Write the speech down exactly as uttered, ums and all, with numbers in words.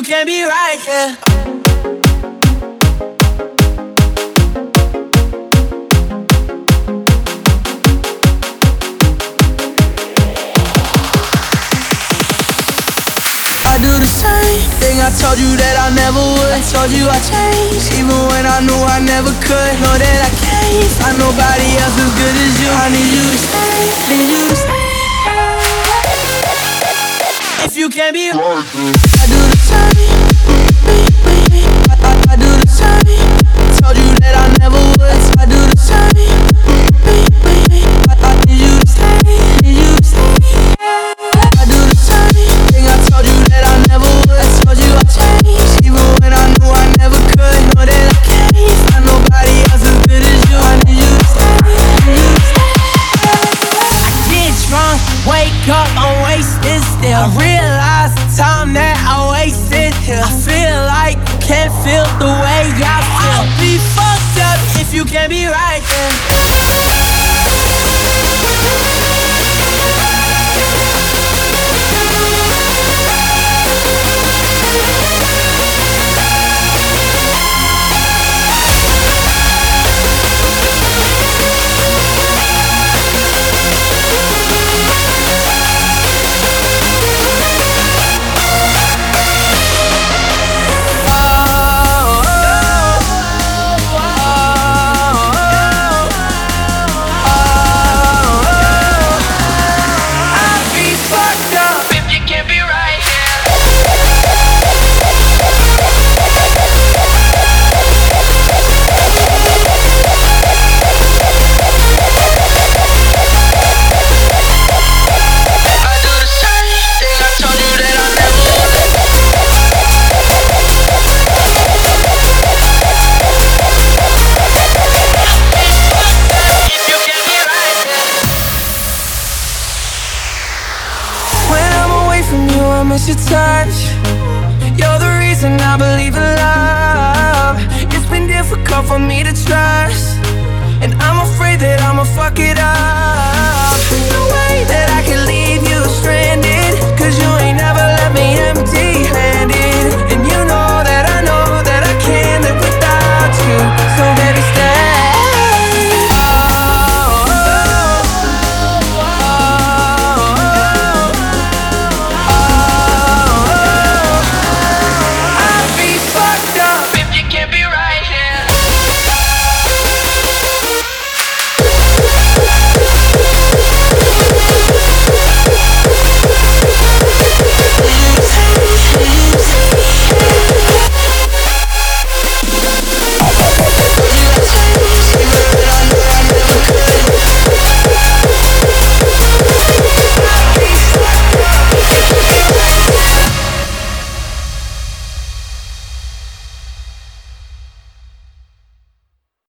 you can't be right, yeah. I do the same thing I told you that I never would. I told you I changed, even when I knew I never could. Know that I can't find nobody else as good as you. I need you to stay, need you to stay. If you can't be right, I do the same. I, I, I do the same. Told you that I never would. I do the same. I, I need you to stay, need you to stay. I do the same thing I told you that I never would. I told you I changed, even when I knew I never could. Know that I can't find nobody else as good as you. I need you to stay, need you to stay. I get drunk, wake up, I'm wasted still. I realize the time that I wasted here. I feel like you can't feel the way I feel. I'll be fucked up if you can't be right then. I miss your touch. You're the reason I believe in love. It's been difficult for me to trust, and I'm afraid that I'ma fuck it up.